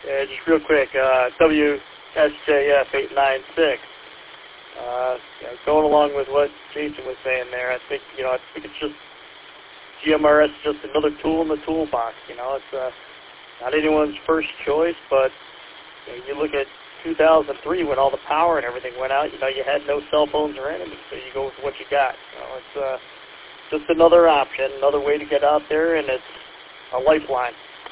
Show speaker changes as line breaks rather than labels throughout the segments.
Yeah, just real quick, WSJF 896. Going along with what Jason was saying there, I think it's just GMRS is just another tool in the toolbox. It's not anyone's first choice, but you look at 2003 when all the power and everything went out. You had no cell phones or anything, so you go with what you got. It's just another option, another way to get out there, and it's a lifeline.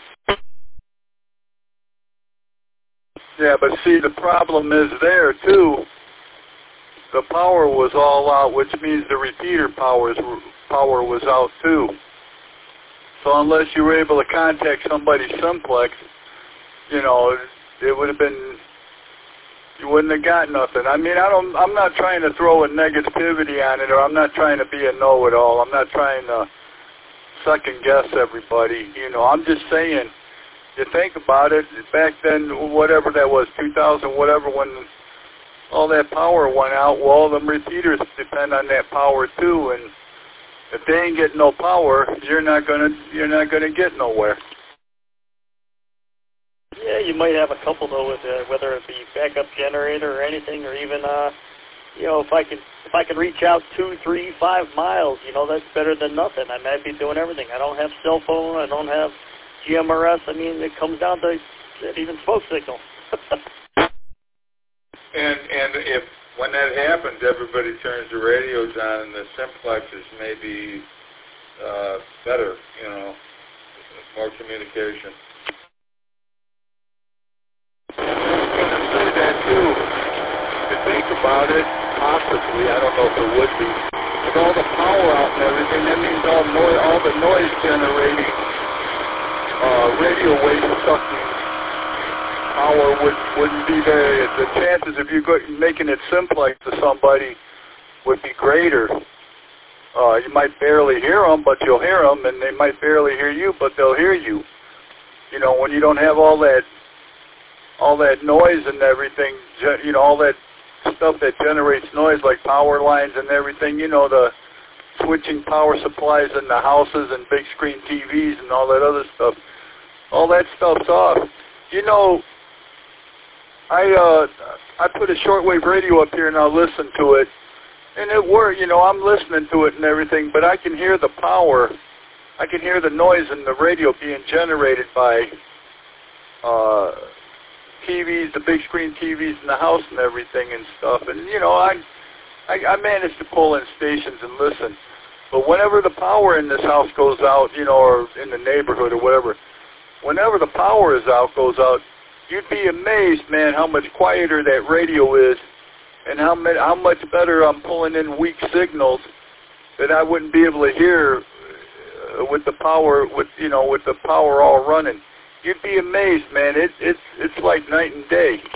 Yeah, but see, the problem is there, too. The power was all out, which means the repeater power was out, too. So unless you were able to contact somebody simplex, it would have been, you wouldn't have got nothing. I mean, I'm not trying to throw a negativity on it, or I'm not trying to be a know-it-all. I'm not trying to second-guess everybody. I'm just saying, you think about it, back then, whatever that was, 2000, whatever, when all that power went out, well, all them repeaters depend on that power too, and if they ain't getting no power, you're not gonna get nowhere.
Yeah, you might have a couple though, with whether it be backup generator or anything, or even if I can reach out 2, 3, 5 miles, that's better than nothing. I might be doing everything. I don't have cell phone. I don't have GMRS. I mean, it comes down to even smoke signal.
And if when that happens, everybody turns the radios on, and the simplexes may be better, more communication.
I was going to say that too. If you think about it, possibly, I don't know if it would be, with all the power out and everything, that means all the noise generating radio wave sucking power wouldn't be there. The chances of you making it simplex to somebody would be greater. You might barely hear them, but you'll hear them, and they might barely hear you, but they'll hear you. When you don't have all that noise and everything, all that stuff that generates noise, like power lines and everything, the switching power supplies in the houses and big screen TVs and all that other stuff. All that stuff's off. I put a shortwave radio up here and I'll listen to it, and it works. I'm listening to it and everything, but I can hear the power. I can hear the noise in the radio being generated by TVs, the big screen TVs in the house and everything and stuff. And I managed to pull in stations and listen. But whenever the power in this house goes out, or in the neighborhood or whatever, whenever the power goes out, you'd be amazed, man, how much quieter that radio is, and how much better I'm pulling in weak signals that I wouldn't be able to hear with the power, with the power all running. You'd be amazed, man. It's like night and day.